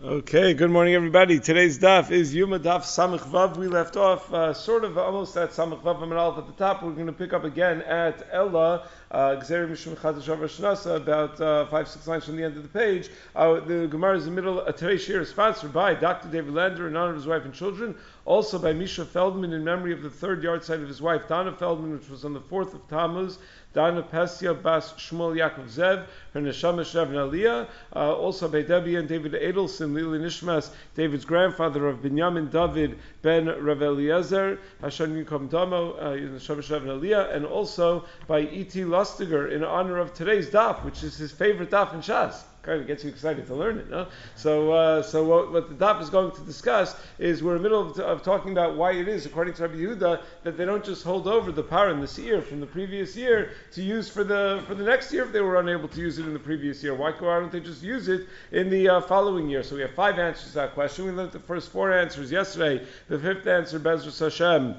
Okay, good morning everybody. Today's daf is Yuma Daf Samach Vav. We left off sort of almost at Samach Vav Amid Aleph at the top. We're going to pick up again at Ella, Gzerim Mishum Chadash Av Shnasa, about 5-6 lines from the end of the page. The Gemara is in the middle. Today's shir is sponsored by Dr. David Lander in honor of his wife and children. Also by Misha Feldman in memory of the third yard site of his wife Donna Feldman, which was on the 4th of Tammuz. Dana Pesia Bas Shmuel Yaakov Zev, her neshama Shevna Aliyah. Also by Debbie and David Edelson, Lili Nishmas, David's grandfather of Binyamin David ben Rav Eliezer, Hashem Yikom Damo, neshama Shevna Aliyah, and also by E.T. Lustiger in honor of today's daf, which is his favorite daf in Shas. Kind of gets you excited to learn it, no? So what the daf is going to discuss is we're in the middle of talking about why it is, according to Rabbi Yehuda, that they don't just hold over the par and the seir from the previous year to use for the next year if they were unable to use it in the previous year. Why don't they just use it in the following year? So we have 5 answers to that question. We learned the first 4 answers yesterday. The 5th answer, Bezras Hashem,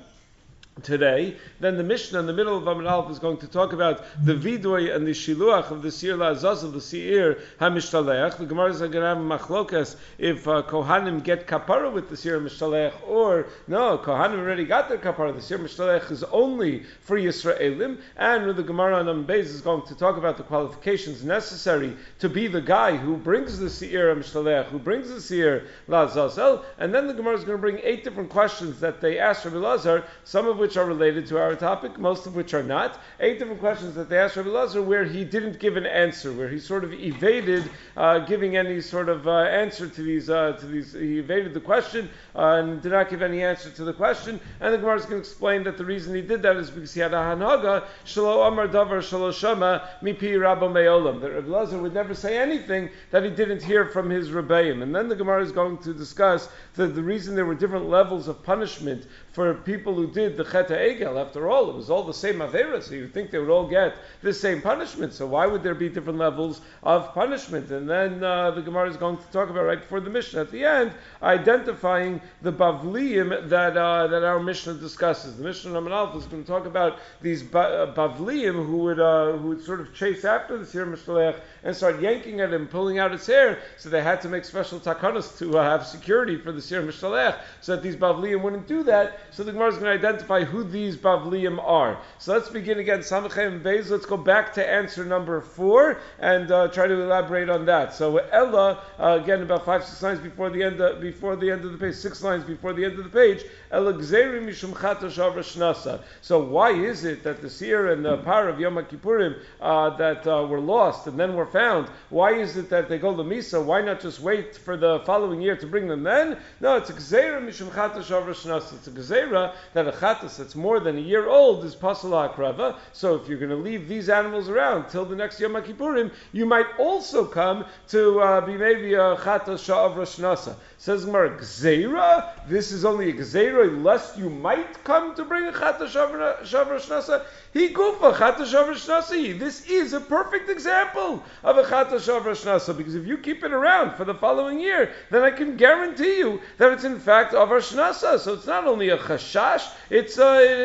today. Then the Mishnah in the middle of Amud Aleph is going to talk about the vidoy and the shiluach of the seir la'azazel, the seir hamishtalech. The Gemara is going to have machlokas if Kohanim get kapara with the seir mishtalech, or no, Kohanim already got their kapara. The seir mishtalech is only for Yisraelim, and the Gemara on Am Beis is going to talk about the qualifications necessary to be the guy who brings the seir mishtalech, who brings the seir la'azazel, and then the Gemara is going to bring 8 different questions that they asked Rabbi Lazar, some of which are related to our topic, most of which are not. 8 different questions that they asked Rabbi Lazar where he didn't give an answer, where he sort of evaded giving any sort of answer to these. He evaded the question and did not give any answer to the question. And the Gemara is going to explain that the reason he did that is because he had a hanhaga shelo amar davar shelo shama mipi rabbo me'olam. That Rabbi Lazar would never say anything that he didn't hear from his rebbeim. And then the Gemara is going to discuss the reason there were different levels of punishment for people who did the Chet HaEgel. After all, it was all the same Avera, so you'd think they would all get the same punishment. So why would there be different levels of punishment? And then the Gemara is going to talk about, right before the Mishnah, at the end, identifying the Bavliim that our Mishnah discusses. The Mishnah Amud Aleph is going to talk about these Bavliim who would sort of chase after the Seir Mishtalech and start yanking at him, pulling out its hair, so they had to make special takanas to have security for the Seir Mishtalech, so that these Bavliim wouldn't do that. So the Gemara is going to identify who these Bavliim are. So let's begin again. Samachem Beis. Let's go back to answer number 4 and try to elaborate on that. So Ella, again, about 5-6 lines before the end of the page, 6 lines before the end of the page. Ella Gzerim Mishum Chatash Av Shnasa. So why is it that the seir and the par of Yom Kippurim that were lost and then were found? Why is it that they go to Misa? Why not just wait for the following year to bring them then? No, it's a Gzerim Mishum Chatash Av Shnasa. It's a Gezerah that a chatas that's more than a year old is pasala akrava. So if you're going to leave these animals around till the next Yom Kippurim, you might also come to be maybe a chatas sha'av Rosh Nasa. Says Gemara, Gzeira? This is only a Gzeira, lest you might come to bring a chatas sha'av Rosh Nasa. He gufa chatas sha'av Rosh Nasa. This is a perfect example of a chatas sha'av Rosh Nasa, because if you keep it around for the following year, then I can guarantee you that it's in fact of Rosh Nasa. So it's not only a chashash, it's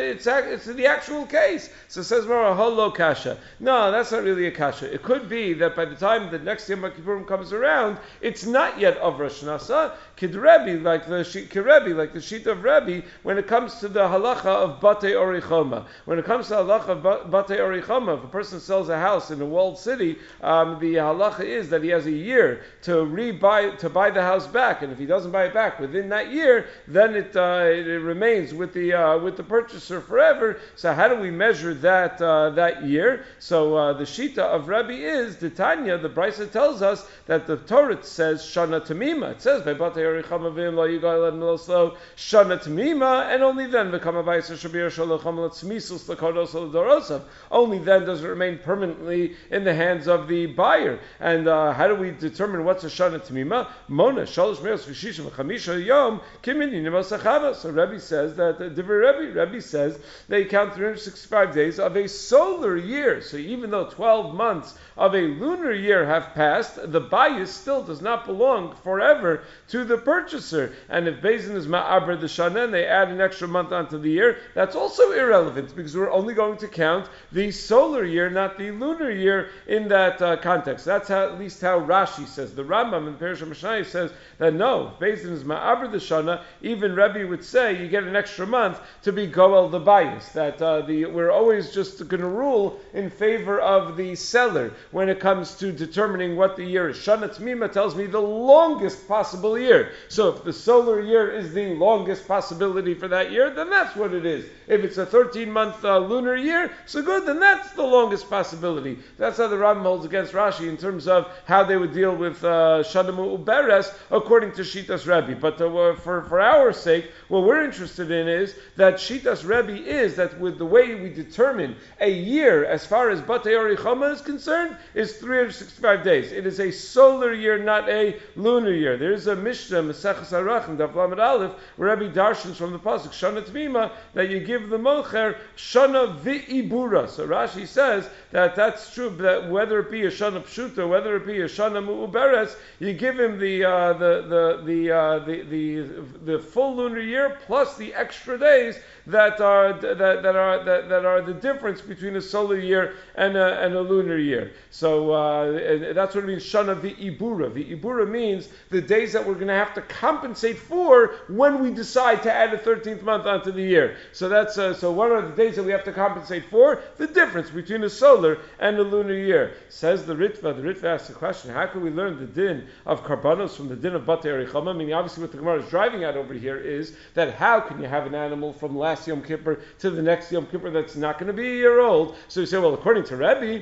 the actual case. So says Mara, holo kasha. No, that's not really a kasha. It could be that by the time the next Yom Kippurim comes around, it's not yet of Rosh Nasa. Kidrebi, like the sheet of Rebbe, when it comes to the halacha of Batei Orichoma. When it comes to the halacha of Batei Orichoma, if a person sells a house in a walled city, the halacha is that he has a year to buy the house back, and if he doesn't buy it back within that year, then it remains with the purchaser forever. So how do we measure that year? So the shita of Rebbe is the Tanya. The Brisa tells us that the Torah says Shana Tamima. It says by Batei Orichama v'im lo yigal miloslo Shana Tamima, and only then become a Baisa Shabir Shalacham Latzmisus Lakodos Dorosav. Only then does it remain permanently in the hands of the buyer. And how do we determine what's a Shana Tamima? Mona Shalosh Meos V'Shishim V'Chamisha Yom Kimini Nimasachava. So Rebbe says that Rebbe Rebbe says they count 365 days of a solar year. So even though 12 months of a lunar year have passed, the bias still does not belong forever to the purchaser. And if Beis Din is ma'aber the shana and they add an extra month onto the year, that's also irrelevant because we're only going to count the solar year, not the lunar year in that context. That's at least how Rashi says. The Rambam in Perush HaMishnah says that no, if Beis Din is ma'aber the shana, even Rebbe would say you get an extra month to be goel the bias. That we're always just going to rule in favor of the seller when it comes to determining what the year is. Shana Tmima tells me the longest possible year. So if the solar year is the longest possibility for that year, then that's what it is. If it's a 13-month lunar year, so good, then that's the longest possibility. That's how the Rambam holds against Rashi in terms of how they would deal with Shana Mu'uberes according to Shitas Rebbe. But for our sake, what we're interested in is that Shitas Rebbe is that with the way we determine a year as far as Batei Orichama is concerned, is 365 days. It is a solar year, not a lunar year. There is a Mishnah, Maseches Arachim, Daf Lamed Aleph, where Rebbe darshans from the pasuk Shana Tvima that you give the mocher Shana V'ibura. So Rashi says that that's true. That whether it be a Shana Pshuta, whether it be a Shana Mu'uberes, you give him the full lunar year plus the extra days that are the difference between a solar year and a lunar year. So that's what it means, Shana V'ibura. V'ibura means the days that we're going to have to compensate for when we decide to add a 13th month onto the year. So that's so what are the days that we have to compensate for? The difference between a solar and a lunar year. Says the Ritva. The Ritva asks the question, how can we learn the din of Karbanos from the din of Batei Orichama? I mean, obviously what the Gemara is driving at over here is that how can you have an animal from last Yom Kippur to the next Yom Kippur that's not going to be a year old? So you say, well, according to Rebbe,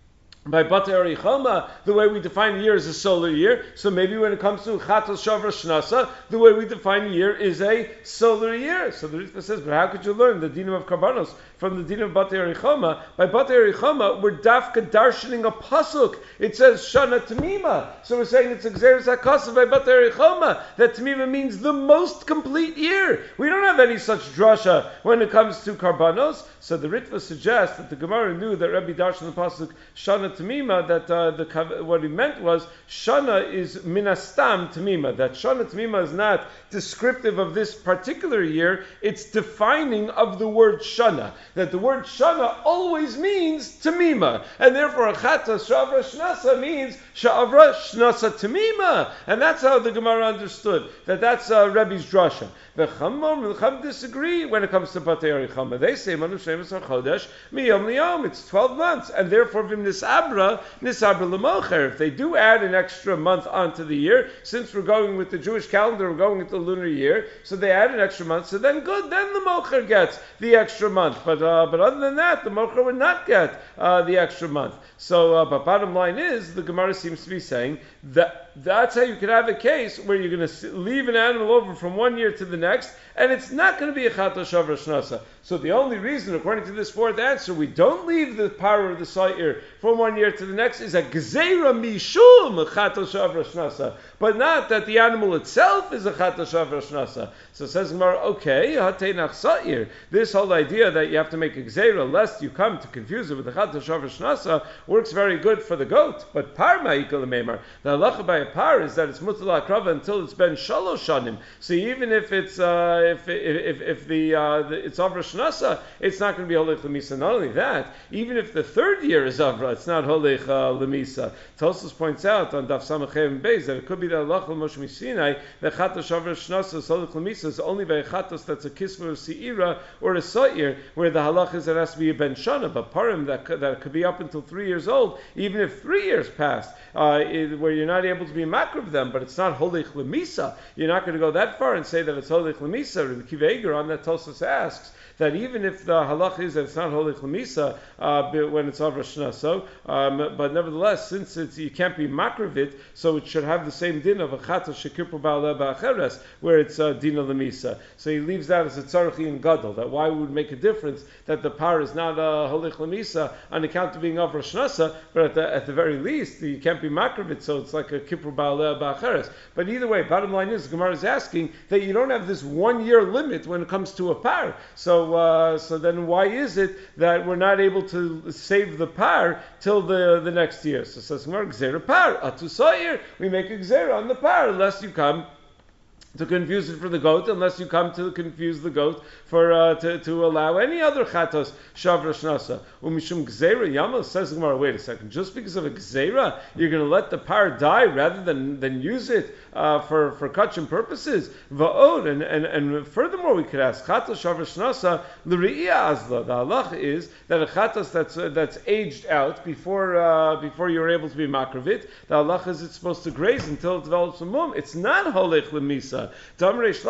by Batei Orichama, the way we define a year is a solar year. So maybe when it comes to Chatos Shavra Shnasa, the way we define a year is a solar year. So the Ritva says, but how could you learn the dinam of Karbanos from the dinam of Batei Orichama? By Batei Orichama, we're dafka darshaning a pasuk. It says Shana Tamima. So we're saying it's Xeris HaKasav by Batei Orichama. That Tamima means the most complete year. We don't have any such drasha when it comes to Karbanos. So the Ritva suggests that the Gemara knew that Rabbi darshan the pasuk Shana Tamima, that what he meant was Shana is minastam Tamima, that Shana Tamima is not descriptive of this particular year, it's defining of the word Shana, that the word Shana always means Tamima, and therefore Achata Shavra Shnasa means Shavra Shnasa Tamima, and that's how the Gemara understood, that's Rebbe's drasha. The Chum disagree when it comes to Batei Orichama. They say Manu Shemus HaChodesh Miyom Liyom, it's 12 months, and therefore Vim Nisabra L'mocher. If they do add an extra month onto the year, since we're going with the Jewish calendar, we're going with the lunar year, so they add an extra month, so then good, then the mocher gets the extra month. But other than that, the mocher would not get the extra month. So, but bottom line is, the Gemara seems to be saying that that's how you could have a case where you're going to leave an animal over from one year to the next, and it's not going to be a Chato Shavra Shnasa. So the only reason, according to this fourth answer, we don't leave the power of the Sa'ir from one year to the next is a Gzeira Mishum Chato Shavra Shnasa, but not that the animal itself is a Chato Shavra Shnasa. So says Gemara, okay, Hateinach Sa'ir. This whole idea that you have to make a Gzeira lest you come to confuse it with the Chato Shavra Shnasa works very good for the goat, but Parma Ikal Meimar. The halacha by a par is that it's Mutal Akrava until it's been Shalosh Shanim. So even if it's it's Avra Shnasa, it's not going to be Holech Lemisa. Not only that, even if the third year is Avra, it's not Holech Lemisa. Tosfos points out on Daf Samachem Beis that it could be that Allah Moshe Misinai that Chatos Avra Shnasa Holech Lemisa is only by a Chatos that's a Kisva or Seira or a Sa'ir, where the halach is that it has to be a Ben Shana, but Parim that could be up until 3 years old, even if 3 years passed, where you're not able to be makar of them, but it's not Holech Lemisa. You're not going to go that far and say that it's Holech Lemisa. Rabbi Kiva Eiger on that Tosfos asks that even if the halach is that it's not Holech Lemisa when it's Avra Shnaso, but nevertheless, since you can't be makar of it, so it should have the same din of a Chatos Shekirpo Ba'aleh Ba'acheres, where it's Dina Lemisa. So he leaves that as a Tzarachi in Gadol, that why would make a difference that the par is not Holech Lemisa on account of being Avra Shnasa, but at the very least, you can't be makar of it, so it's it's like a kippur ba'acheres. But either way, bottom line is, the Gemara is asking that you don't have this 1 year limit when it comes to a par. So then why is it that we're not able to save the par till the next year? So says Gemara, Gzeira par, atu sa'ir, we make a Gzeira on the par, unless you come to confuse it for the goat, unless you come to confuse the goat for to allow any other chatos shavra shnasa. Umishum gzeira yamal, says the Gemara, wait a second, just because of a gzeira, you're going to let the par die rather than use it for kachim purposes. Va'od, and furthermore, we could ask chatos shavra shnasa l'ri'iyah azla. The halach is that a chatos that's aged out before you're able to be makravit, the halach is it's supposed to graze until it develops a mum. It's not holech lemisa. We view it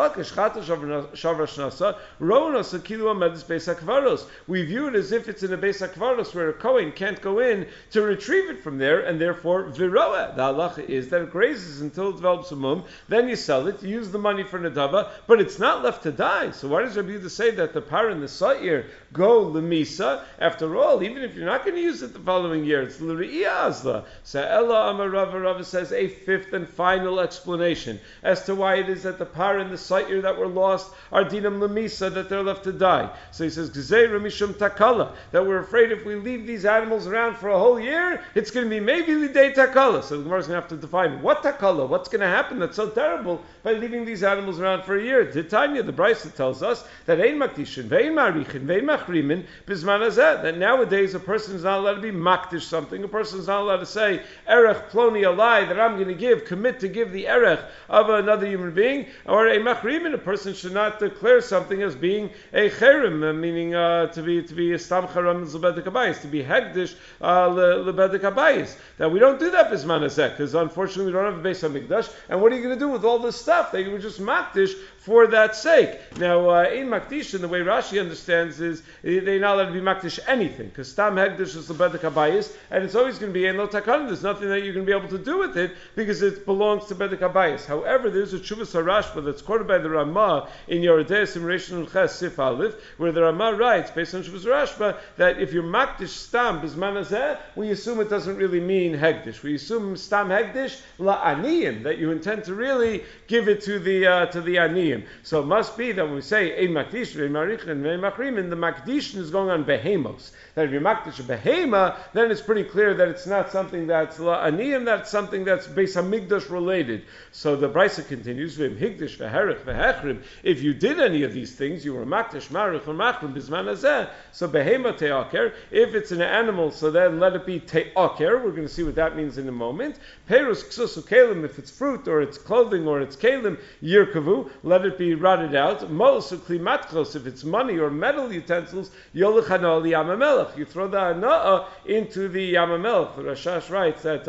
as if it's in a Beis HaKvaros where a Kohen can't go in to retrieve it from there, and therefore viroa. The halacha is that it grazes until it develops a mum, then you sell it, you use the money for nadava, but it's not left to die. So why does Rabbi Yehuda say that the par and the sa'ir go lemisa? After all, even if you're not going to use it the following year, it's l'ri'iyah azla. So Ella Amar Rava says a fifth and final explanation as to why it is that the par and the sa'ir that were lost are dinam lemisa, that they're left to die. So he says, Gzeira mishum takala, that we're afraid if we leave these animals around for a whole year, it's going to be maybe lidei takala. So the Gemara is going to have to define what takala, what's going to happen that's so terrible by leaving these animals around for a year. Titania, the Brisa tells us that ein makdishin, ve'ein marichin, ve'ein machrimin, bizman hazeh, that nowadays a person is not allowed to be makdish something, a person is not allowed to say, erech ploni alai, that I'm going to commit to give the erech of another human being, or a machrimin, a person should not declare something as being a cherim, meaning to be a stam charam lebedek habayis, to be hegdish lebedek habayis. That we don't do that bisman hazeh, because unfortunately we don't have a Beis Hamikdash. And what are you going to do with all this stuff that you were just makdish for that sake? Now, in makdish, the way Rashi understands is they're not allowed to be makdish anything, because stam hegdish is lebedek habayis, and it's always going to be ein lo takana. There's nothing that you're going to be able to do with it because it belongs to bedek habayis. However, there's a Tshuvas HaRashba that's quoted by the Ramah in Yoredei Simration Ches Sif Aleph, where the Ramah writes, based on Tshuvas HaRashba, that if you're makdish stam bizman hazeh, we assume it doesn't really mean hegdish. We assume stam hegdish la'aniyim, that you intend to really give it to the aniyim. So it must be that when we say ein makdish, ve'ein marichin, ve'ein machrimin, the makdish is going on behemos. That if you're makdish a behema, then it's pretty clear that it's not something that's la'aniyim, that's something that's Beis Hamikdash related. So the Brisa continues, higdish v'herich v'hechrim. If you did any of these things, you were makdish marich or machrim bizman hazeh. So behema te'aker. If it's an animal, so then let it be te'aker. We're going to see what that means in a moment. Perus ksus ukelim. If it's fruit or it's clothing or it's kelim, yirkavu. Let it be rotted out. Mos uklimatkos. If it's money or metal utensils, yolech hana li'amamelech. You throw the hana into the yamamelech. The Rashash writes that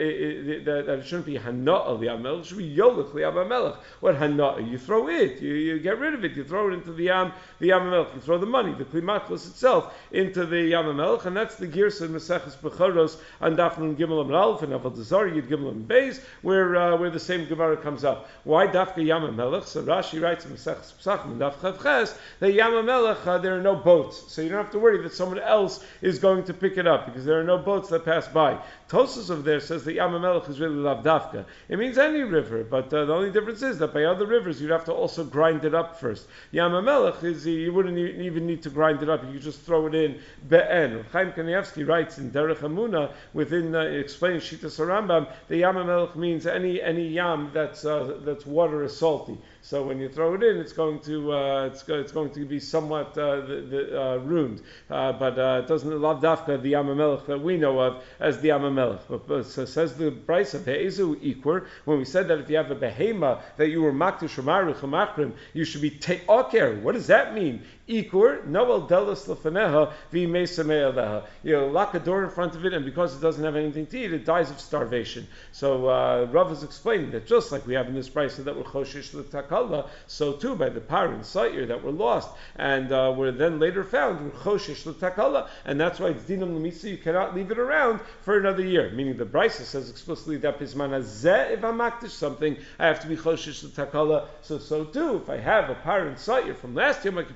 it shouldn't be hana li'amamelech. It should be yolech li'amamelech. What hana? You throw it. You get rid of it. You throw it into the yamamelech. You throw the money, the klimatlos itself, into the yamamelech, and that's the girsa in Maseches Bechoros on Daf Nun Gimel Amud Aleph and Avodah Zarah Yud Gimel and Beis, where the same Gemara comes up. Why Dafka Yamamelech? So Rashi writes in Maseches Pesachim Daf Chav Ches that Yamamelech there are no boats, so you don't have to worry that someone else is going to pick it up because there are no boats that pass by. Tosas over there says that Yamamelech is really Lav Dafka. It means any river, but the only difference is that by other rivers you'd have to also grind it up first. Yamamelech is you wouldn't even need to grind it up; you could just throw it in be'en. Chaim Kanievsky writes in Derech Hamuna within explaining Shitas Rambam, the Yamamelech means any yam that's water is salty. So when you throw it in, it's going to be somewhat ruined, but it doesn't love dafka the Yamamelech that we know of as the Yamamelech. But so says the Brisa Ve'ezu Ikur, when we said that if you have a behema that you were makdish or marich or machrim, you should be te'aker. What does that mean? Ikur, noel delas lefaneha v'meisamei aleha. You lock a door in front of it, and because it doesn't have anything to eat, it dies of starvation. So Rav is explaining that just like we have in this Brisa that we're choshish l'takala, so too by the par and sa'ir that were lost and were then later found, we're choshish l'takala, and that's why it's dinam l'mitzi, you cannot leave it around for another year. Meaning the Brisa says explicitly that bisman hazeh, if I'm makdish something, I have to be choshish l'takala. So too, if I have a par and sa'ir from last Yom Kippurim,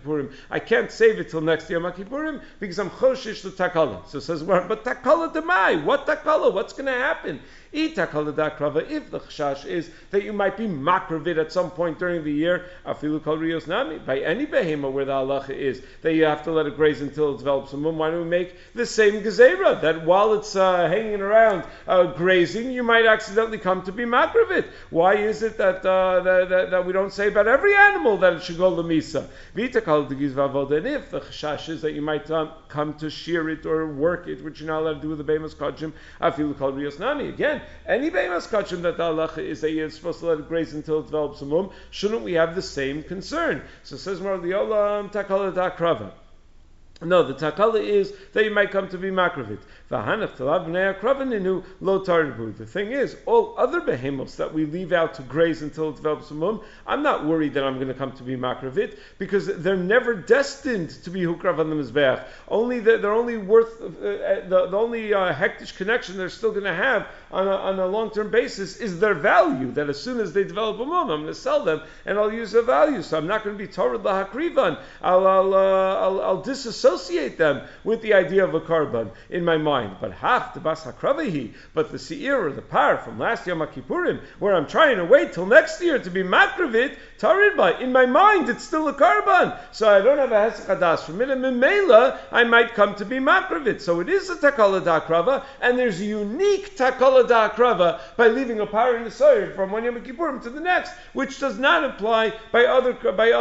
I can't save it till next Yom Kippurim because I'm choshish the takala. So it says, but takala demai, what takala? What's going to happen? If the chashash is that you might be makravit at some point during the year, afilu kol rios nami, by any behema where the halacha is that you have to let it graze until it develops a mum, why don't we make the same gezerah that while it's hanging around grazing, you might accidentally come to be makravit? Why is it that we don't say about every animal that it should go lemisa? And if the chashash is that you might come to shear it or work it, which you're not allowed to do with the behemas kachim, afilu kol rios nami, again. Any behemas kachim that the halacha is that you're supposed to let it graze until it develops a mum, shouldn't we have the same concern? So it says more the olam takala da krava. No, the takala is that you might come to be makravit. The thing is, all other behemoths that we leave out to graze until it develops a mum, I'm not worried that I'm going to come to be makravit because they're never destined to be hukrav on the mizbeach. They're only worth the only hektish connection they're still going to have on a long-term basis is their value. That as soon as they develop a mum, I'm going to sell them and I'll use their value. So I'm not going to be torah lahakrivan. I'll disassociate them with the idea of a karban in my mind. But half the bas hakravahi, but the seir or the par from last Yom Kippurim, where I'm trying to wait till next year to be makravit, taridba, in my mind it's still a karban, so I don't have a hesek hadas from it, and mimela I might come to be makravit. So it is a takala da'akrava, and there's a unique takala da'akrava by leaving a par in the soyer from one Yom Kippurim to the next, which does not apply by other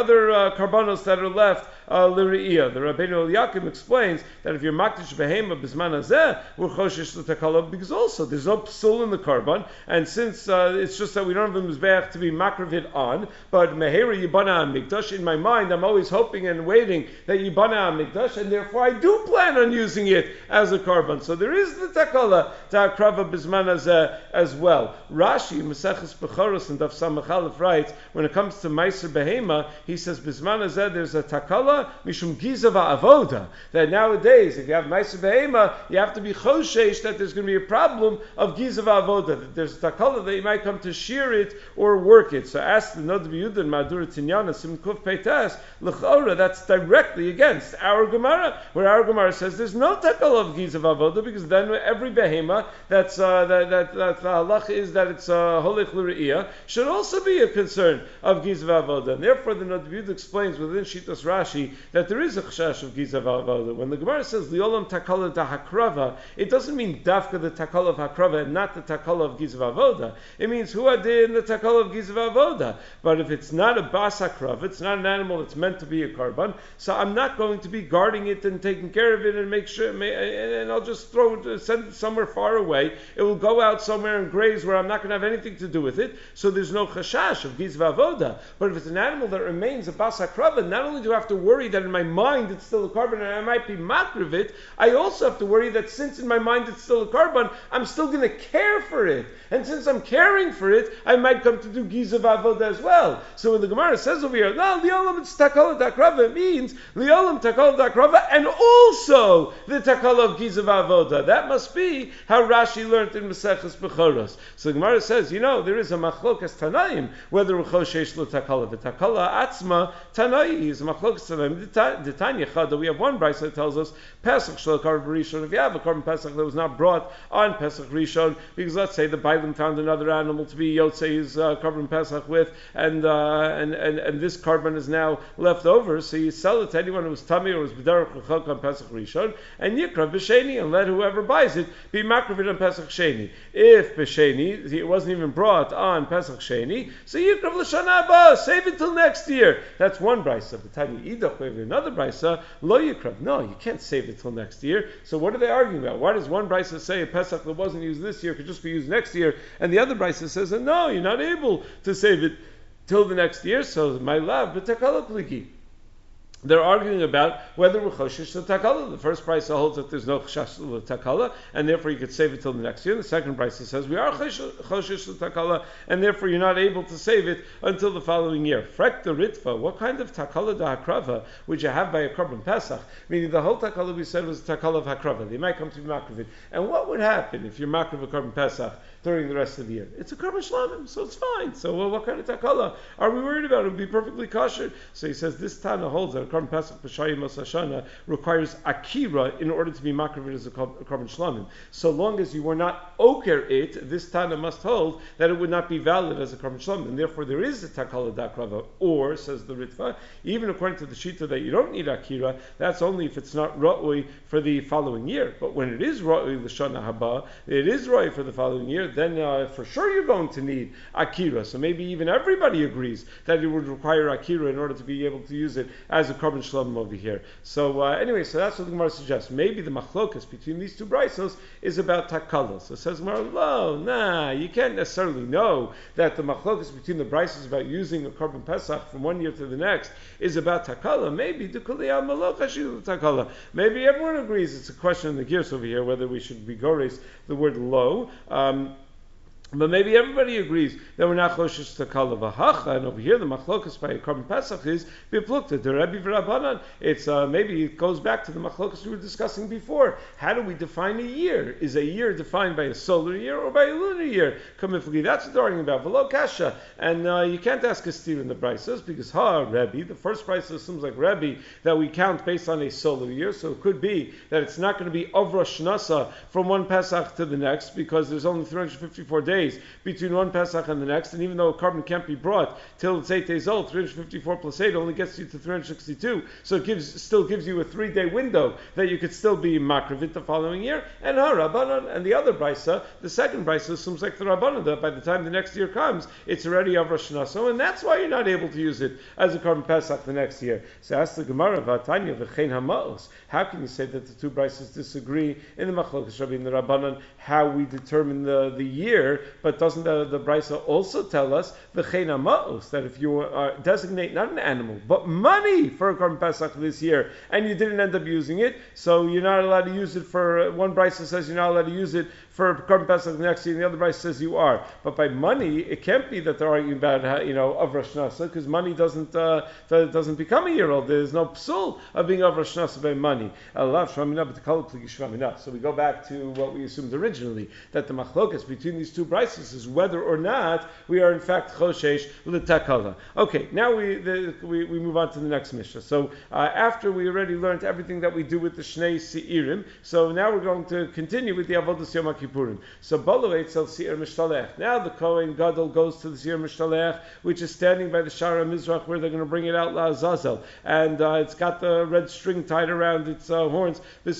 karbanos that are left. L're'iyah. The Rabbeinu Yaakov explains that if you're makdish behema bisman hazeh, we're choshish l'takala because also there's no psul in the karban, and since it's just that we don't have the mizbeach to be makravit on, but mehera yibana mikdash. In my mind, I'm always hoping and waiting that yibana mikdash, and therefore I do plan on using it as a karban. So there is the takala ta'akrava bisman hazeh as well. Rashi Maseches Bechoros and Daf Samach Aleph writes when it comes to meiser behema, he says bisman hazeh there's a takala mishum gizava avoda, that nowadays if you have meiser behema you have to be choshesh that there's going to be a problem of gizava avoda, that there's a takala that you might come to shear it or work it. So ask the Nod B'Yudin Madura Tinyana Sim Kuf Peitas L'chora, that's directly against our Gemara, where our Gemara says there's no takala of gizava avoda because then every behema that's that the halach is that it's holich l're'iyah should also be a concern of gizava avoda, and therefore the Nod B'Yudin explains within Shitas Rashi that there is a chashash of gizav avoda. When the Gemara says liolam takala da hakrava, it doesn't mean dafka the takala of hakrava and not the takala of gizav avoda. It means huadin the takala of gizav avoda. But if it's not a bas hakrava, it's not an animal that's meant to be a karban, so I'm not going to be guarding it and taking care of it and make sure, and I'll just send it somewhere far away. It will go out somewhere and graze where I'm not going to have anything to do with it. So there's no chashash of gizav avoda. But if it's an animal that remains a bas hakrava, not only do I have to worry that in my mind it's still a karban and I might be makravit, I also have to worry that since in my mind it's still a karban, I'm still going to care for it. And since I'm caring for it, I might come to do gizav avoda as well. So when the Gemara says over here, no, liolam it's takala dakrava, it means liolam takala dakrava and also the takala of gizav avoda. That must be how Rashi learned in Maseches Bechoros. So the Gemara says, there is a machlokas tanaim whether uchoshesh lo takala. The takala atzma tanai is a machlokas tanaim. The Tanya Chada, we have one brayso that tells us Pesach shel karban rishon. If you have a karban Pesach that was not brought on Pesach rishon, because let's say the Bailim found another animal to be Yotzei's karban Pesach with, and this karban is now left over, so you sell it to anyone who was tummy or was b'derech l'chok on Pesach rishon, and yikrav b'sheni, and let whoever buys it be makravit on Pesach sheni. If b'sheni it wasn't even brought on Pesach sheni, so yikrav l'shana haba, save it till next year. That's one brayso. The Tanya Idach, we have another brayso, lo yikrav. No, you can't save it till next year. So what are they arguing about? Why does one brayso say a Pesach that wasn't used this year could just be used next year, and the other brayso says that no, you're not able to save it till the next year? So my love, b'takala pliki. They're arguing about whether we're choshish l'takala. The first price holds that there's no choshish l'takala, and therefore you could save it till the next year. The second price says we are choshish l'takala, and therefore you're not able to save it until the following year. Frek the ritva, what kind of takala da hakrava would you have by a korban Pesach? Meaning the whole takala we said was takala of hakrava. They might come to be makravit. And what would happen if you're makrav a korban Pesach during the rest of the year. It's a Karban Shlamim, so it's fine. So what kind of takala are we worried about? It would be perfectly kosher. So he says this Tana holds that a Karban Pesach B'Shayim Hashanah requires akira in order to be makravit as a Karban Shlamim. So long as you were not oker it, this Tana must hold that it would not be valid as a Karban Shlamim, and therefore there is a takala dakrava. Or, says the Ritva, even according to the Shita that you don't need akira, that's only if it's not ra'ui for the following year. But when it is ra'ui l'shana haba, it is ra'ui for the following year, then for sure you're going to need akira. So maybe even everybody agrees that it would require akira in order to be able to use it as a Karban Shlamim over here. So anyway, so that's what the Gemara suggests. Maybe the machlokas between these two brisos is about takala. So it says Gemara, you can't necessarily know that the machlokas between the brisos about using a Karban Pesach from one year to the next is about takala. Maybe takala. Maybe everyone agrees it's a question in the gears over here whether we should begores the word lo. But maybe everybody agrees that we're not choshesh to kala v'hacha, and over here the machlokas by Karban Pesach is biplukta the Rebbe v'Rabbanan. It's maybe it goes back to the machlokas we were discussing before. How do we define a year? Is a year defined by a solar year or by a lunar year? Kamifli, that's what they're arguing about. V'lo kasha, and you can't ask a steer in the brisos because Rebbe, the first brisos assumes like Rebbe that we count based on a solar year, so it could be that it's not going to be avra shnasa from one Pesach to the next because there's only 354 days between one Pesach and the next, and even though a carbon can't be brought till it's 8 days old, 354 plus 8 only gets you to 362, so it still gives you a 3-day window that you could still be makravit the following year. And Rabbanan, and the other brisa, the second brisa assumes like the Rabbanan, that by the time the next year comes, it's already Avra Shnaso, and that's why you're not able to use it as a carbon Pesach the next year. So ask the Gemara, Vatanya v'chein ha'ma'os. How can you say that the two brisas disagree in the Machlokas Rabbi and the Rabbanan how we determine the year? But doesn't the brisa also tell us v'chein ha'ma'os that if you designate not an animal but money for a Karban Pesach this year and you didn't end up using it, so you're not allowed to use it for one brisa says you're not allowed to use it for Karban Pesach the next year, and the other brisa says you are. But by money, it can't be that they're arguing about Avra Shnasa, because money doesn't become a year old. There's no psul of being Avra Shnasa by money. So we go back to what we assumed originally, that the machlokas between these two brises is whether or not we are in fact choshesh l'takala. Okay, now we move on to the next Mishnah. So after we already learned everything that we do with the Shnei Seirim, so now we're going to continue with the Avodas Yom Kippurim. So Bolo Eitzel Seir Mishtalech. Now the Kohen Gadol goes to the Seir Mishtalech, which is standing by the Shara Mizrach, where they're going to bring it out La'azazel, and it's got the red string tied around its horns.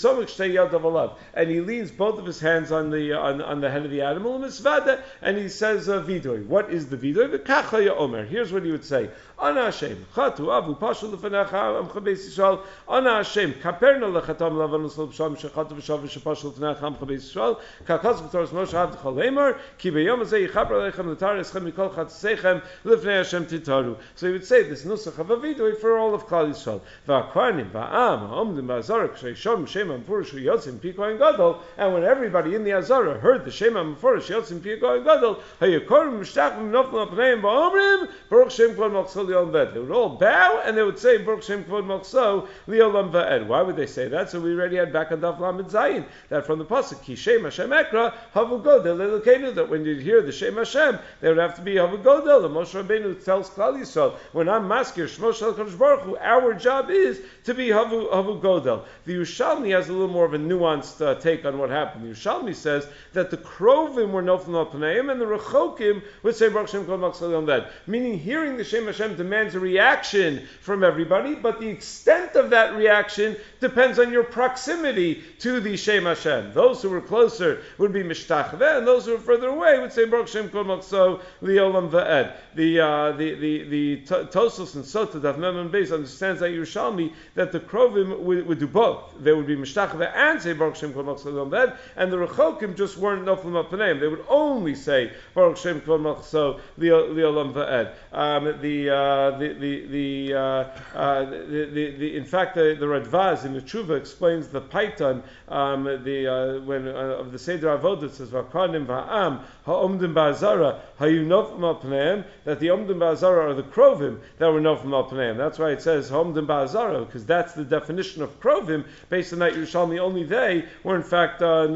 And he leans both of his hands on the head of the animal, and he says Vidoy. What is the Vidoy? The Kachaya Omer. Here's what he would say. Ana Hashem, Chatu Avu Pashul Lefanecha Am Chabeis Yisrael. Ana Hashem, Kaperna Lechatam Lavanus Lobsham Shechatu V'Shav V'Shapashul Lefanecha Am Chabeis Yisrael. Kakaz V'Toras Moshe Avdechol Eimer Ki B'Yom Hazeh Yichaper Aleichem L'Tar Eschem Mikol Chatzseichem Lefnei Hashem Titaru. So he would say this nusach of a Vidoy for all of Klal Yisrael. V'Akvarnim V'Am Ha'omdim V'Azara K'Shei Shom Shema Mefurish Yotzim Pi Kohen Gadol. And when everybody in the Azara heard the Shema Mefurish Yotzim Pi Kohen Gadol, Hayakorim Mishtachim Nofel Apneim Ba'omrim Baruch Shem Kvod Malchso Li'olam V'ed. They would all bow and they would say Baruch Shem Kvod Malchso Li'olam V'ed. Why would they say that? So we already had back on Daf Lamed Zayin that from the pasuk Ki Shem Hashem Ekra Havu Godel Elokeinu, that when you hear the Shem Hashem they would have to be Havu Godel. And Moshe Rabbeinu tells Klal Yisrael, when I'm maskir Shmo Shel Kadosh Baruch Hu, our job is to be Havu Godel. The Yerushalmi has a little more of a nuanced take on what happened. The Yerushalmi says that the Krovim were Nofel Al Pneim and the Rechokim would say Baruch Shem Kvod Malchso Li'olam V'ed. Meaning hearing the Shem Hashem demands a reaction from everybody, but the extent of that reaction depends on your proximity to the Shem Hashem. Those who were closer would be Mishtachveh, and those who were further away would say Baruch Shem Kvod Malchso Li'olam V'ed. The Tosos and Sota Daf Mem and Beis understands that Yerushalmi that the Krovim would do both. They would be Mishtachveh and say Baruch Shem Kvod Malchso Li'olam V'ed, and the Rechokim just weren't Noflim Al Pneim. They would only say Baruch Shem Kvod Malchso Li'olam V'ed. In fact, the Radvaz in the Tshuva explains the Paitan of the Seder Avodah. It says V'Akanim V'Am ha'omdim ba'azara hayu nofim al pneim, that the omdim ba'azara are the krovim that were nofim al pneim. That's why it says ha'omdim ba'azara, because that's the definition of krovim based on that Yerushalmi. Only they were in fact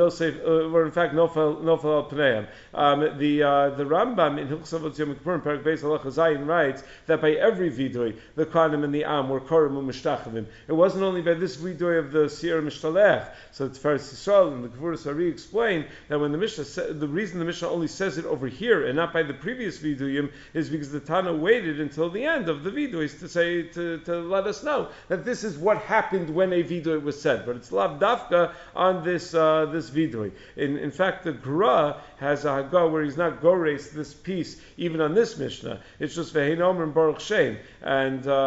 nofel al pneim. The Rambam in Hilchos Avos Yom Kippur in Perek Beis Halacha Zayin writes that by every vidui the Kohanim and the Am were korim u'mishtachavim. It wasn't only by this vidui of the Seir Mishtalech. So the Tiferes Yisrael and the Gevuras Ari explain that when the Mishnah the reason the Mishnah only says it over here and not by the previous viduyim is because the Tana waited until the end of the vidui to say to let us know that this is what happened when a vidui was said. But it's lav dafka on this vidui. In fact, the Gra has a Haggah where he's not gores this piece even on this Mishnah. It's just Ve'hein Omer and Baruch Shem. And the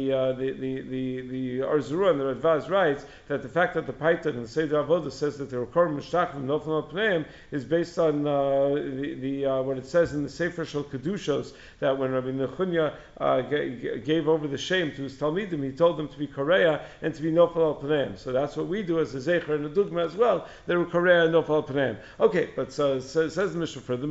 Arzura and the Radvaz writes that the fact that the Paitan and the Seder Avodah says that the Rekorm Mishtachim Nofel al Pneim is based on what it says in the Sefer Shel Kedushos, that when Rabbi Nechunya gave over the shame to his Talmidim, he told them to be Korea and to be Nofel al Pneim. So that's what we do as a Zecher and a Dugma as well. They were Korea and Nofel al Pneim. Okay, but says the Mishnah further,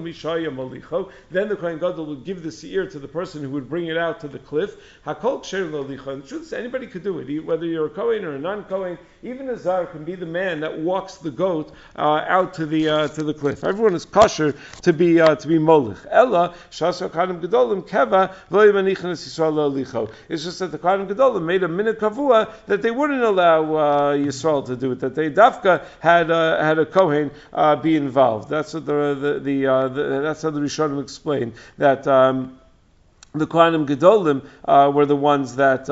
then the Kohen Gadol would give the seir to the person who would bring it out to the cliff. Hakol ksher l'licha. And the truth is, anybody could do it, whether you're a Kohen or a non-Kohen. Even a Zar can be the man that walks the goat out to the cliff. Everyone is kosher to be molech. Ella shasar kanim gedolim keva lo yimanichen es Yisrael l'licho. It's just that the kanim gedolim made a minute kavua that they wouldn't allow Yisrael to do it. That they dafka had a Kohen be involved. That's what that's how the Rishonim explain that. The Kohanim Gedolim were the ones that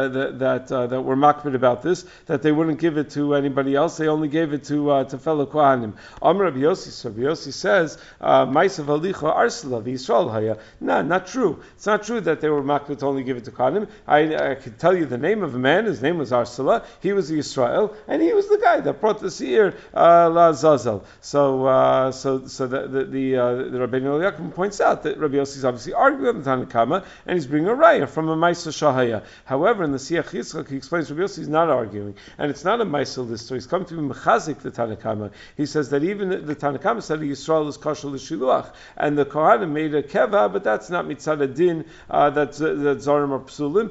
were makbid about this, that they wouldn't give it to anybody else. They only gave it to fellow Kohanim. Amar Rabbi Yossi. So Rabbi Yossi says, "Ma'asav alicha arsala v'Yisrael haya." No, not true. It's not true that they were makbid to only give it to Kohanim. I could tell you the name of a man. His name was Arsala. He was a Yisrael, and he was the guy that brought the seir la Zazel. So the Rabbeinu Eliakim points out that Rabbi Yossi is obviously arguing with the Tanakh, and he's bringing a raya from a Maisa Shahaya. However, in the Siach Yitzchak, he explains Rabbi Yossi is not arguing, and it's not a Maisa list, so he's come to be mechazik the Tanakama. He says that even the Tanakama said Yisrael is kosher l'shiluach, and the Kohanim made a keva, but that's not mitzad adin that Zorim or Psulim.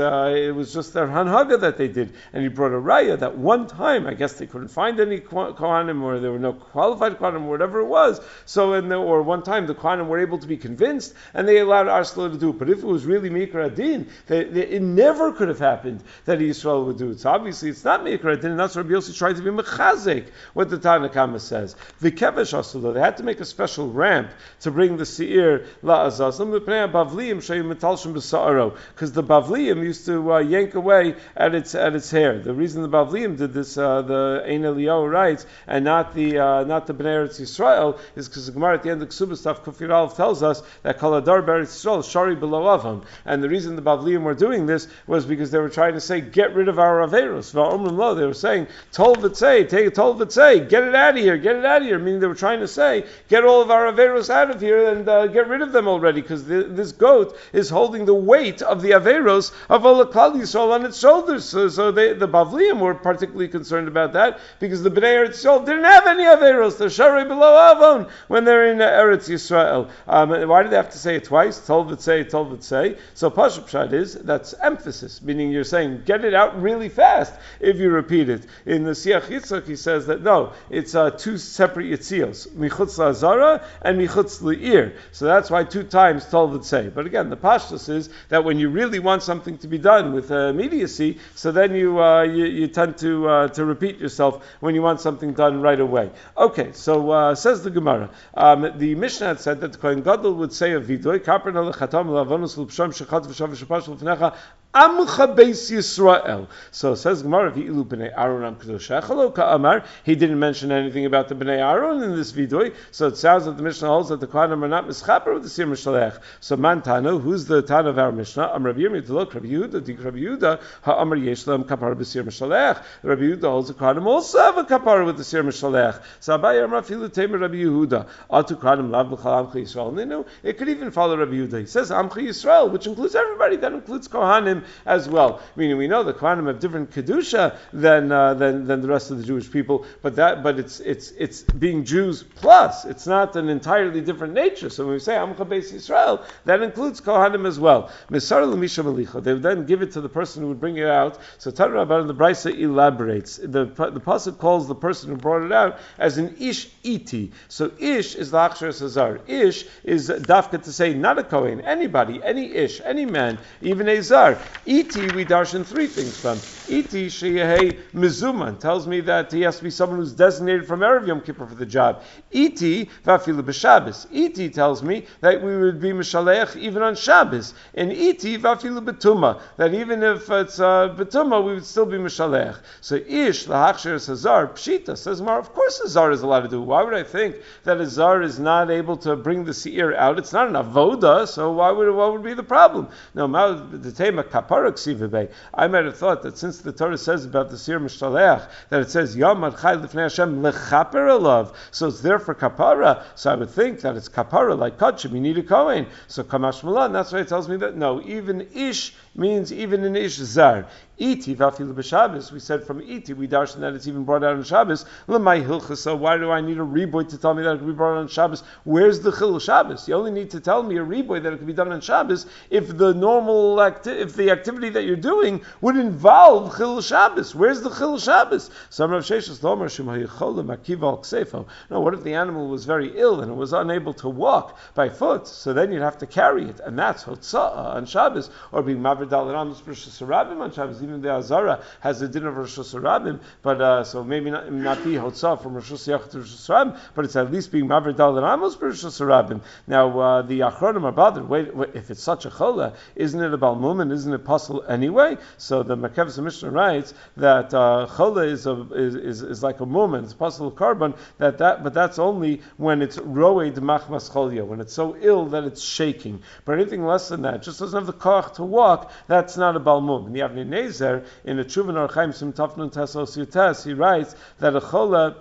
It was just their hanhaga that they did, and he brought a raya that one time, I guess they couldn't find any Kohanim, or there were no qualified Kohanim, or whatever it was. So, or one time the Kohanim were able to be convinced, and they allowed Arsala to do it. But if it was really Mikra Adin, it never could have happened that Yisrael would do it. So obviously it's not Mikra Adin, and that's why Rabbi Yossi tried to be mechazik what the Tanakama says. The Kevesh Asula, they had to make a special ramp to bring the Seir La Azazim, the Pnei Bavliim Shayim Metalshim B'Sa'aro, because the Bavliim used to yank away at its hair. The reason the Bavliim did this, the Ein Eliyahu writes, and not the Bnei Eretz Yisrael, is because the Gemara at the end of Ksubah stuff, Kufir Aleph tells us that Kaladar Beretz Yisrael Shari below Avon. And the reason the Bavliim were doing this was because they were trying to say, get rid of our Averos. They were saying, Tol V'tzei, take a Tol V'tzei, get it out of here, meaning they were trying to say, get all of our Averos out of here and get rid of them already, because this goat is holding the weight of the Averos of all Klal Yisrael on its shoulders. So the Bavliim were particularly concerned about that, because the Bnei Eretz Yisrael didn't have any Averos. They're Sharei below Avon when they're in Eretz Yisrael. Why did they have to say it twice? Tol V'tzei, Tol V'tzei. So Pashup Pshat is, that's emphasis, meaning you're saying, get it out really fast if you repeat it. In the Siach Yitzchak, he says that no, it's two separate Yitzios, Michutz La'azara and Michutz L'ir. So that's why 2 times Tol V'tzei. But again, the Pashtus is that when you really want something to be done with immediacy, so then you tend to repeat yourself when you want something done right away. Okay, so says the Gemara. The Mishnah had said that the Kohen Gadol would say a vidoy, Kapran al-Chatam al-Avonus l'Psham shechat v'shav v'shapash l'Fnecha Amcha Beis Yisrael. So says Gemara, V'ilu b'nei Aaron am kadoshech ka'amar. He didn't mention anything about the b'nei Aaron in this vidoy, so it sounds that the Mishnah holds that the Kohanim are not mischaper with the Sir Mishalech. So man Tanu, who's the Tanu of our Mishnah? Am Rabbi Yirmiyah to look Rabbi Yehuda, Dik Rabbi Yehuda, ha'amar yesh lam kapara b'Sir Mishalech. Rabbi Yehuda holds the Kohanim also have a kapara with the Sir Mishalech. So Abaye Amar Filu Temer Rabbi Yehuda, Atu Kohanim lav b'chal Amcha Yisrael. It could even follow Rabbi Yehuda. He says Amcha Yisrael, which includes everybody. That includes Kohanim. Kohanim as well. Meaning we know the Kohanim have different kedusha than the rest of the Jewish people, but it's being Jews plus. It's not an entirely different nature. So when we say Amcha Beis Yisrael, that includes Kohanim as well. Misar l'misha malicha. They would then give it to the person who would bring it out. So Tanu Rabbanan, the Brisa elaborates. The pasuk calls the person who brought it out as an ish iti. So ish is the Aksharas Hazar. Ish is dafka to say not a Kohen, anybody, any ish, any man, even a zar. Iti we darshan three things from. Iti sheyehei mizuman tells me that he has to be someone who's designated from Erev Yom Kippur for the job. Iti vafilu b'Shabbos. Iti tells me that we would be mishalech even on Shabbos. And iti vafilu betuma, that even if it's betuma, we would still be mishalech. So ish lahachsher hazar pshita says Mar. Of course, a zar is allowed to do. Why would I think that a zar is not able to bring the seir out? It's not an avoda, so what would be the problem? No, the tema kapara ksivibei. I might have thought that since the Torah says about the seir mishalech that it says yom adchai lifnei Hashem lechaper alav, so it's there for kapara. So I would think that it's kapara like kachim. You need a kohen. So kamash malan. That's why it tells me that no, even ish means even an ish zar. Iti vafilu b'Shabbos. We said from iti we darshan that it's even brought out on Shabbos. L'may hilchas. So why do I need a reboy to tell me that it could be brought out on Shabbos? Where's the chil Shabbos? You only need to tell me a reboy that it could be done on Shabbos if the normal if the activity that you're doing would involve chil Shabbos. Where's the chil Shabbos? Some Rav Sheshes lomer shemayichola makiva al ksefo. No, what if the animal was very ill and it was unable to walk by foot? So then you'd have to carry it, and that's hotzah on Shabbos, or being maver daled amos b'Rosh Hashanah on Shabbos. Even the Azara has a din of Rosh Hashanah, but so maybe not be hotzah from Rosh Hashanah to Rosh Hashanah, but it's at least being maver daled amos b'Rosh Hashanah. Now the Achronim are bothered. Wait, if it's such a chola, isn't it a balmum and isn't it possible anyway? So the Makeves Mishnah writes that chola is like a mum, it's possible carbon but that's only when it's roed machmas cholia, when it's so ill that it's shaking. But anything less than that, just doesn't have the koach to walk, that's not a balmum. And the Avnei Nezer in a Tshuva Orchaim Sim Tafnun Tesos Yutes, he writes that a chola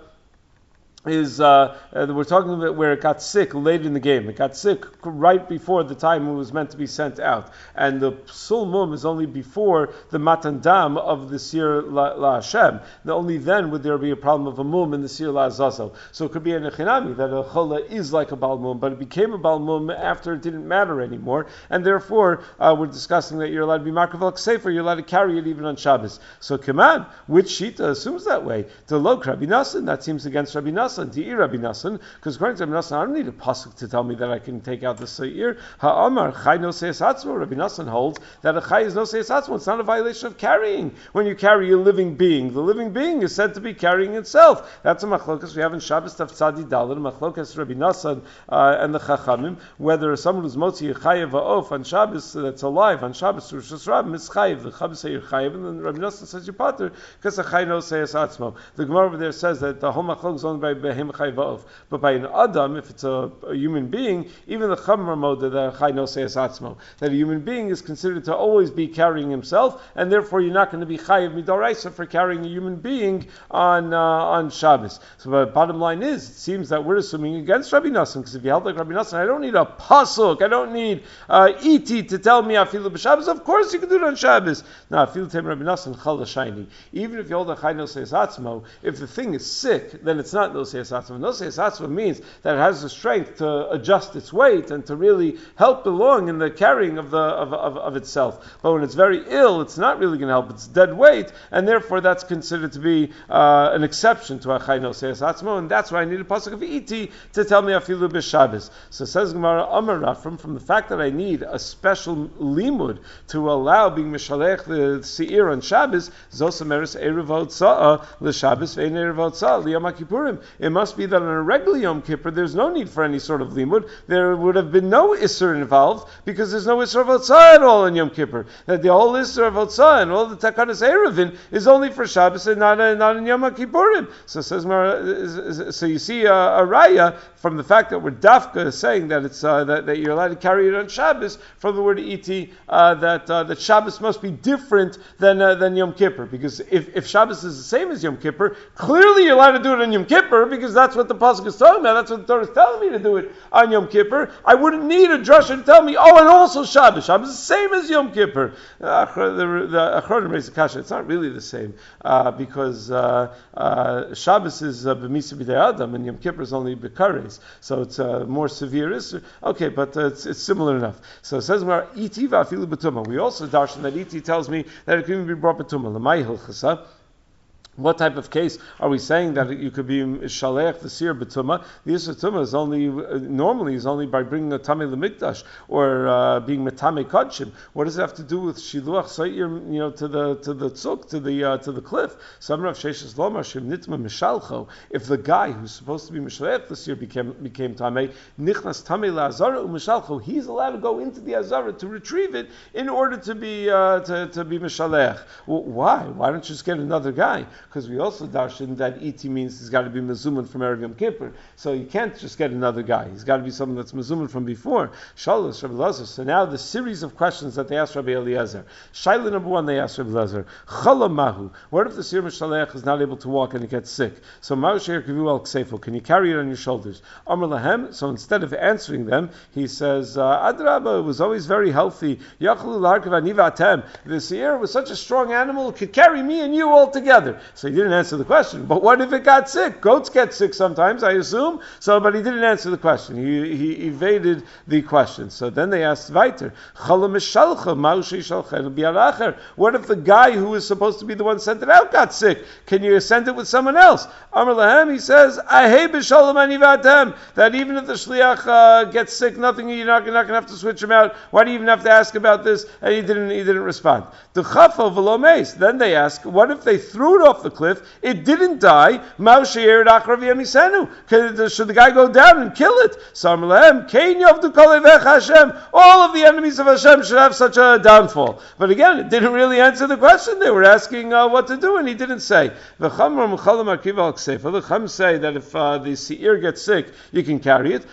is we're talking about where it got sick late in the game. It got sick right before the time it was meant to be sent out, and the psul mum is only before the matan dam of the sir la Hashem. Only then would there be a problem of a mum in the sir la Azazel. So it could be a nechinami that a chola is like a bal mum, but it became a bal mum after it didn't matter anymore, and therefore we're discussing that you're allowed to be makav al ksefer, you're allowed to carry it even on Shabbos. So Kaman, which shita assumes that way? To lo Rabbi Nassan, that seems against Rabbi Nassan. Rabbi Nassan, because according to Rabbi Nassan, I don't need a pasuk to tell me that I can take out the seir. Ha'amar chay no seis atzmo. Rabbi Nassan holds that a chay is no seis atzmo. It's not a violation of carrying. When you carry a living being, the living being is said to be carrying itself. That's a machlokas we have in Shabbos Taf Tzadi Daled, machlokas Rabbi Nassan and the Chachamim, whether someone who's motzi chayev va'of on Shabbos that's alive on Shabbos to Rosh Hashanah is chayev. The Chabbos say you're chayev, and then Rabbi Nassan says you're pater because a chay no seis atzmo. The Gemara over there says that the whole machlok is only by behem chay va'of, but by an adam, if it's a human being, even the chamar mode that chay no seis atzmo, that a human being is considered to always be carrying himself, and therefore you're not going to be chayev midoraisa for carrying a human being on Shabbos. So the bottom line is, it seems that we're assuming against Rabbi Nassan, because if you held like Rabbi Nassan, I don't need a pasuk, I don't need iti to tell me afilu b'Shabbos. Of course you can do it on Shabbos. Now afilu tem Rabbi Nassan chal shiny. Even if you hold a chay no seis atzmo, if the thing is sick, then it's not no seis atzmo. No seis atzmo means that it has the strength to adjust its weight and to really help along in the carrying of itself. But when it's very ill, it's not really going to help. It's dead weight, and therefore that's considered to be an exception to a chay no seis atzmo, and that's why I need a pasuk of iti to tell me afilu b'Shabbos. So says Gemara Amar Rafram, from the fact that I need a special limud to allow being mishalech the seir on Shabbos, zos ameres erev hotzah l'Shabbos ve'ein erev hotzah liyom HaKippurim. It must be that on a regular Yom Kippur there's no need for any sort of limud. There would have been no isser involved because there's no isser of hotzah at all in Yom Kippur. That the whole isser of hotzah and all the takanas erevin is only for Shabbos and not in Yom HaKippurim. So says so you see a raya from the fact that we're dafka saying that it's that you're allowed to carry it on Shabbos from the word iti that Shabbos must be different than Yom Kippur, because if Shabbos is the same as Yom Kippur, clearly you're allowed to do it on Yom Kippur because that's what the pasuk is talking about. That's what the Torah is telling me to do it on Yom Kippur. I wouldn't need a drasha to tell me, and also Shabbos. Shabbos is the same as Yom Kippur. The Achronim raise the kasha. It's not really the same because Shabbos is b'misa b'dei Adam and Yom Kippur is only b'kares. So it's more severe. Okay, but it's similar enough. So it says, iti v'afilu b'tumah. We also darshan that iti tells me that it can even be brought b'tumah. L'mai hilchasa. What type of case are we saying that you could be shalech the seer b'tumah? The isur tumah is only normally is only by bringing a tamei l'mikdash or being metame kodshim. What does it have to do with shiluach so'ir? To the tzuk to the cliff. Some Rav Sheshes lomar shem nitma mishalcho. If the guy who's supposed to be mishalech the seer became tamei, nichnas tamei la'azara u'mishalcho, he's allowed to go into the azara to retrieve it in order to be mishalech. Well, why? Why don't you just get another guy? Because we also darshan that iti means he's got to be mezuman from Erev Yom Kippur. So you can't just get another guy. He's got to be someone that's mezuman from before. Shalosh Rabbi Elazar. So now the series of questions that they asked Rabbi Eliezer. Shaila number one, they asked Rabbi Eliezer, Chala mahu. What if the seer mishalech is not able to walk and he gets sick? So ma'u she'er kivu al ksefo. Can you carry it on your shoulders? Amar lahem. So instead of answering them, he says, Adrabah, it was always very healthy. Yachlu l'harkav ani v'atem. The seer was such a strong animal, it could carry me and you all together. So he didn't answer the question. But what if it got sick? Goats get sick sometimes, I assume. So, but he didn't answer the question. He evaded the question. So then they asked weiter. What if the guy who was supposed to be the one sent it out got sick? Can you send it with someone else? Amar lahem, he says, that even if the shliach gets sick, you're not going to have to switch him out. Why do you even have to ask about this? And he didn't respond. Then they ask, what if they threw it off the cliff, it didn't die, should the guy go down and kill it? All of the enemies of Hashem should have such a downfall. But again, it didn't really answer the question. They were asking what to do, and he didn't say. The Chum say that if the seir gets sick, you can carry it.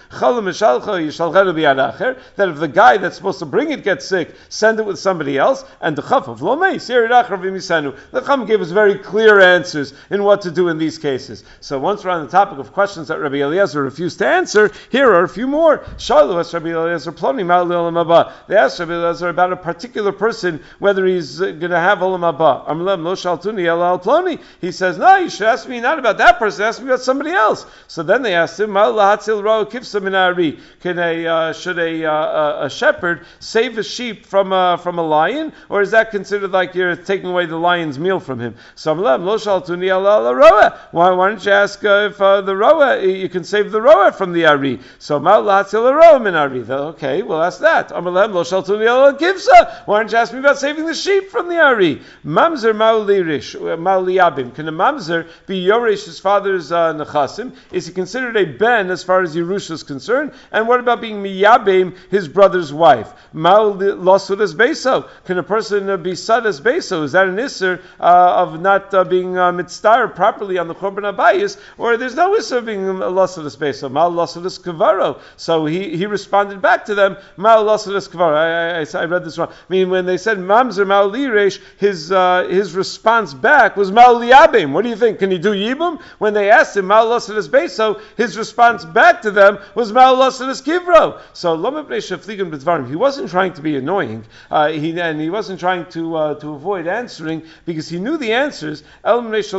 That if the guy that's supposed to bring it gets sick, send it with somebody else. And the Chaf of Lomei, the Chum gave us very clear answers in what to do in these cases. So once we're on the topic of questions that Rabbi Eliezer refused to answer, here are a few more. Shalu asked Rabbi Eliezer Ploni Ma'al Olam Haba. They asked Rabbi Eliezer about a particular person, whether he's going to have Olam Haba. Amrlam Lo Shaltuni Ela Ploni. He says, no, you should ask me not about that person, ask me about somebody else. So then they asked him, Ma'al Lahatzil Ro Kifsa Min Ari. Should a shepherd save a sheep from a lion, or is that considered like you're taking away the lion's meal from him? So Amrlam Lo Shaltuni Ela Roa. Why don't you ask if the roa, you can save the roa from the ari? So Ma'al Lahatzil Roa Min Ari. Okay, we'll ask that. Amrlam Lo Shaltuni Ela Kifsa. Why don't you ask me about saving the sheep from the ari? Mamzer Ma'uliyabim. Can a mamzer be Yoresh, his father's nechasim? Is he considered a ben as far as Yerusha is concerned? And what about being miyabim, his brother's wife? Ma'ul losudas beso. Can a person be sadas beso? Is that an isser of not being mitzvah properly on the korban habayis, or there's no issue of being losudas beso? Ma'ul losudas kavaro. So he responded back to them, Ma'ul losudas kavaro. I read this wrong. I mean, when they said mamzer ma'ul liresh, his response back was ma'ul liyabim. What do you think? Can he do yibum? When they asked him ma'ul losudas beso, his response back to them was ma'ul losudas kivro. So lo mepnei shefligen b'dvarim. He wasn't trying to be annoying. He wasn't trying to avoid answering because he knew the answers. He just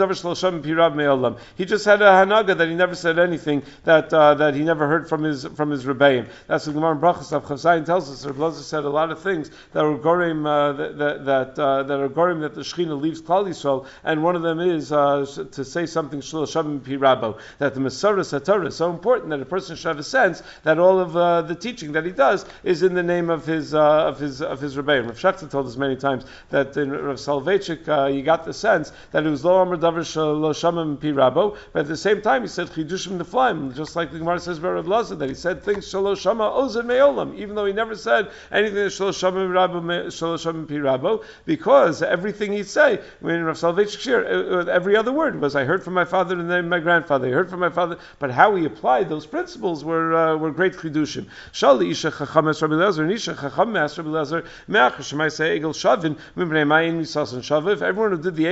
had a hanaga that he never said anything that he never heard from his rebbeim. That's what Gemara in Brachos of Chavzayin tells us. Rabbi Elazar said a lot of things that are gorim that are gorim that the Shechina leaves Klal Yisrael, and one of them is to say something shelo shavim pi rabo, that the Masoras HaTorah is so important that a person should have a sense that all of the teaching that he does is in the name of his rebbeim. Rav Shachta told us many times that in Rav Soloveitchik you got the sense that it was lo amar davar shelo shamim pi rabo, but at the same time he said chidushim neflaim, just like the Gemara says about Rav Elazar, that he said things shelo shama ozen me'olam, even though he never said anything that shelo shamim pi rabo, because everything he'd say, when Rav Soloveitchik shir, every other word was, I heard from my father and then my grandfather, I heard from my father, but how he applied those principles were great chidushim. Shali isha chacham es Rabbi Elazar, and isha chacham es Rabbi Elazar, me'ach shemai say egel shavin, mibnei mayin misasan shava. If everyone who did the egel did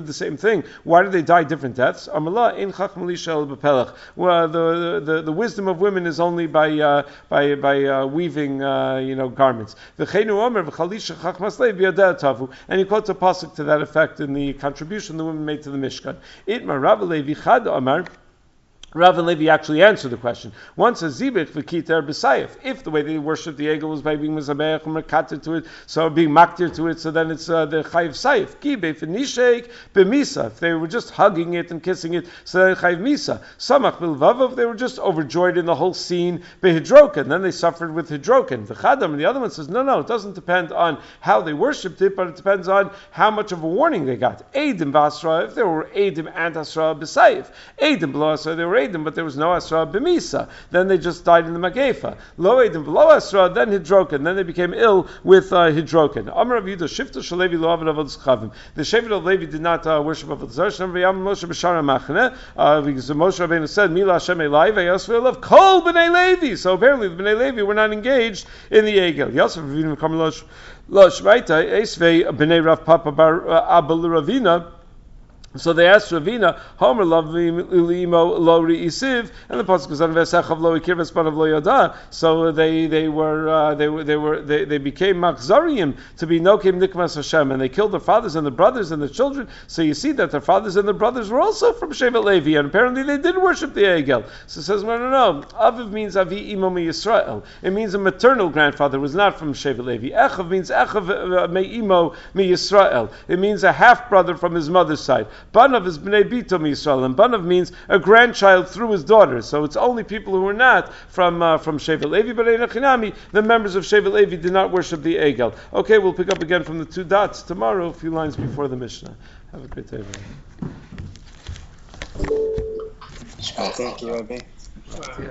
the same thing. Why do they die different deaths? Amala in chachmali shel b'pelach. Well, the wisdom of women is only by weaving garments. V'cheinu omer v'chalisha chachmas lev b'yadeh tavu. And he quotes a pasuk to that effect in the contribution the women made to the Mishkan. Itmar Rav Levi Chad Amar. Rav and Levi actually answer the question. One says, Zibich v'kiter b'sayif. If the way they worship the egel was by being mezabeach and mekater to it, so being maktir to it, so then it's the chayiv sayif. Ki be'finishek b'misa. If they were just hugging it and kissing it, so then chayiv misa. Samach bilvavav, they were just overjoyed in the whole scene. Behidroken, then they suffered with hidroken. The chadam, and the other one says, no, it doesn't depend on how they worshipped it, but it depends on how much of a warning they got. Eidim v'asra, if there were eidim and asra b'sayif. Eidim b'lo asra, they were Eidim, but there was no Asra b'misa. Then they just died in the Magefa. Lo Eidim below Asra, then Hidroken. Then they became ill with Hidroken. Amar Rav Yehuda, Shifta Shalevi lo avad avodas chavim. The Shevet of Levi did not worship avodas zarah. Shem v'yam Moshe b'shara machane. Because Moshe Rabbeinu said, Mila Hashem Elai v'yasver love kol b'nei Levi. So apparently the b'nei Levi were not engaged in the Egel. Yosef Ravina come lo shmaita esvei b'nei Rav Papa bar Abel Ravina. So they asked Ravina, Homer Lavimo Lo Isiv, and the pasuk goes on Vesechav Lo Ikir Vespanav Lo Yada. So they became Machzariim to be Nokim Nikmas Hashem, and they killed their fathers and their brothers and their children. So you see that their fathers and their brothers were also from Shevet Levi, and apparently they did worship the Egel. So it says, no. Aviv means Avi Imo Mi Yisrael. It means a maternal grandfather was not from Shevet Levi. Echav means Echav Me Imo Mi Yisrael. It means a half brother from his mother's side. Banav is Bnei Bito Yisrael, and Banav means a grandchild through his daughter. So it's only people who are not from Shevet Levi, but Einachinami, the members of Shevet Levi did not worship the Egel. Okay, we'll pick up again from the 2 dots tomorrow, a few lines before the Mishnah. Have a great day, everyone. Thank you, Rabbi.